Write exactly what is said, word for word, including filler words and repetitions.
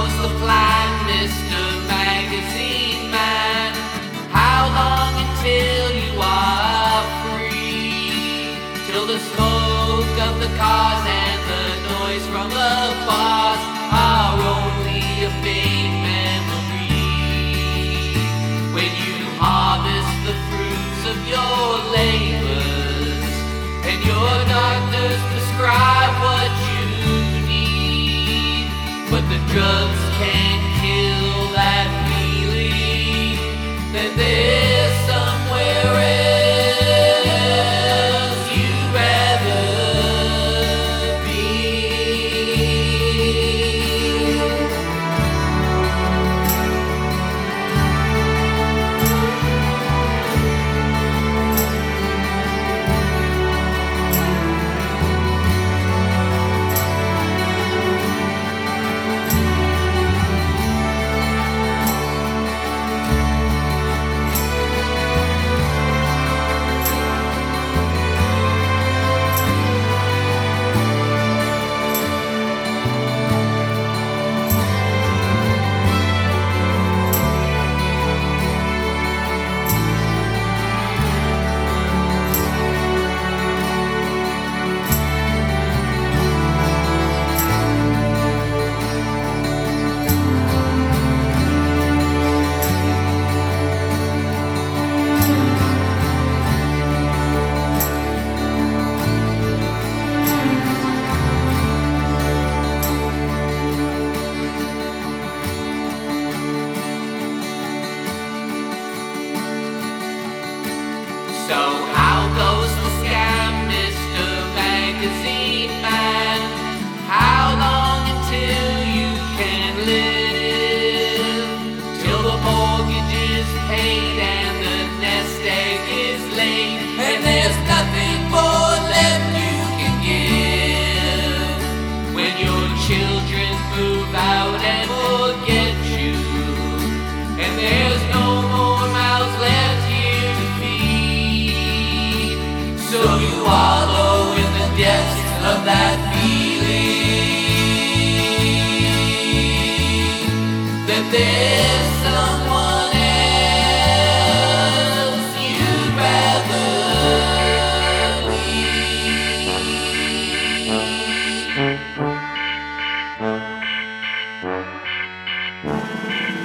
goes the plan, Mister Magazine Man? How long until you are free? Till the smoke of the cars and the noise from the bars are only a faint memory. When you harvest the fruits of your labors and your doctors prescribe what you need, but the drugs can't kill that feeling, then there's somewhere else you'd rather be. So how goes the scam, Mister Magazine Man? How long until you can live? Till the mortgage is paid and the nest egg is laid, and there's nothing more left you can give. When your children move out and forget you, and there's no more mouths left here to feed. So you wallow in the depths of that feeling that there's someone else you'd rather be.